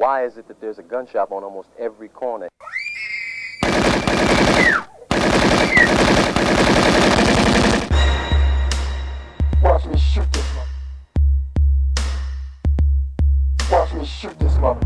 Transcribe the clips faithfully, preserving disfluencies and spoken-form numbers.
Why is it that there's a gun shop on almost every corner? Watch me shoot this mother. Watch me shoot this mother.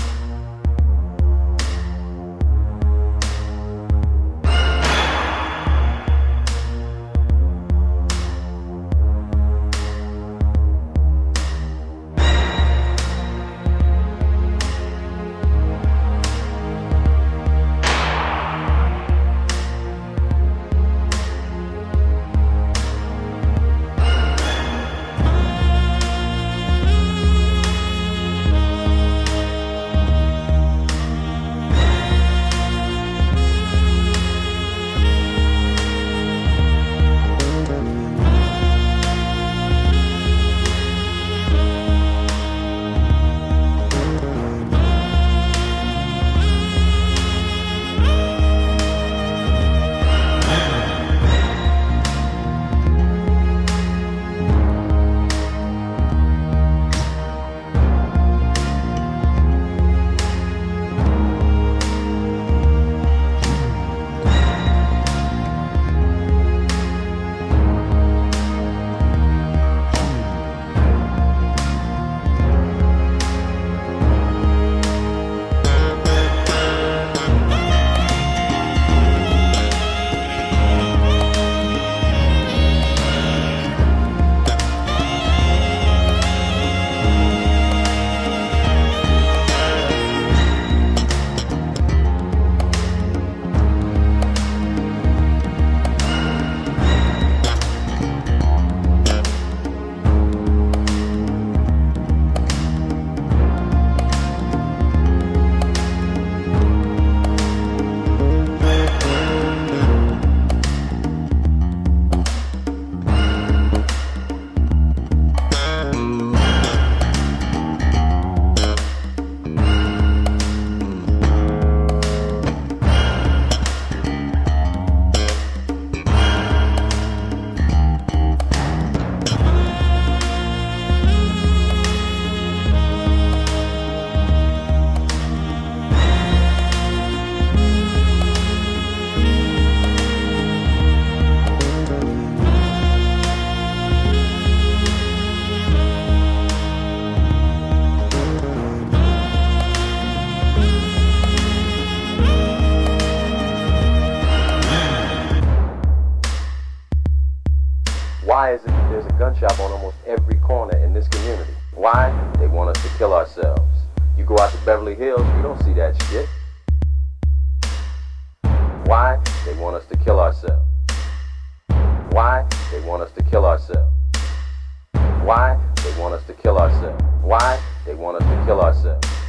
Why is it that there's a gun shop on almost every corner in this community? Why? They want us to kill ourselves. You go out to Beverly Hills, you don't see that shit. Why? They want us to kill ourselves. Why? They want us to kill ourselves. Why? They want us to kill ourselves. Why? They want us to kill ourselves.